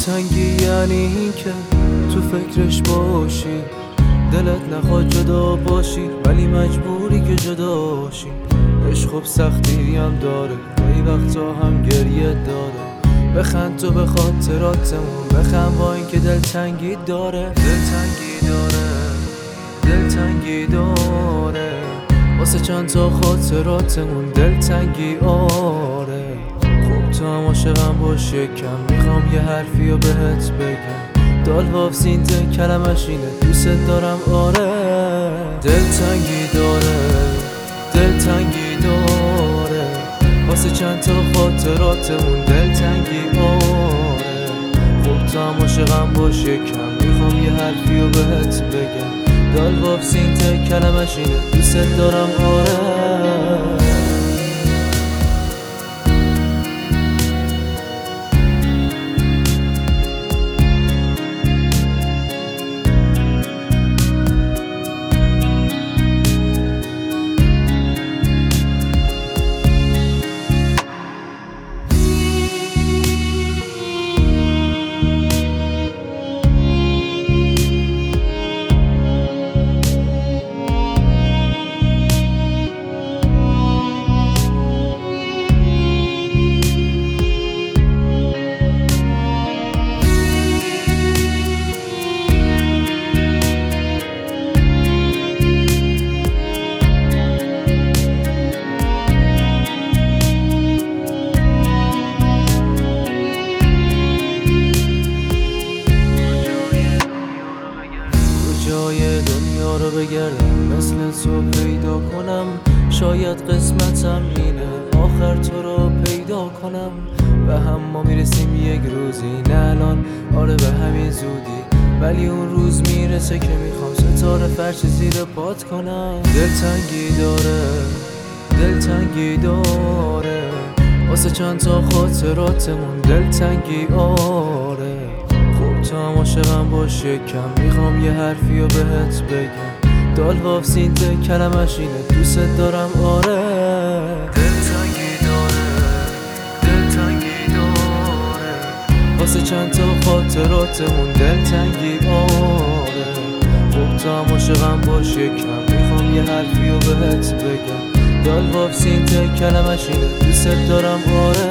دلتنگی یعنی این که تو فکرش باشی، دلت نخواد جدا باشی ولی مجبوری که جدا شی. عشق خب سختی هم داره، گاهی وقتا هم گریه داره. بخند تو به خاطراتمون، بخند با این که دلتنگی داره. دلتنگی داره واسه چند تا خاطراتمون دلتنگی آره. خب تو هم عاشقم باش یکم، میخوام یه حرفی رو بهت بگم. دال وافزین کلمش اینه دوست دارم آره. دلتنگی داره واسه چند تا خاطراتمون دلتنگی آره. خب تو هم عاشقم باش یکم، میخوام یه حرفی رو بهت بگم. دال وافزین کلمش اینه دوست دارم آره. جای دنیا رو بگردم، مثل تو پیدا کنم. شاید قسمتم اینه آخر تو رو پیدا کنم. به هم ما میرسیم یک روزی، نه الان آره به همین زودی، ولی اون روز میرسه که میخوام ستاره فرش زیر پات کنم. دلتنگی داره واسه چند تا خاطراتمون دلتنگی آره. تو هم عاشقم باش یکم، میخوام یه حرفی رو بهت بگم. دال وافزین کلمش اینه دوست دارم آره. دلتنگی داره واسه چند تا خاطراتمون دلتنگی آره. خب تو هم عاشقم باش یکم، میخوام یه حرفی رو بهت بگم. دال وافزین کلمش اینه دوست دارم آره.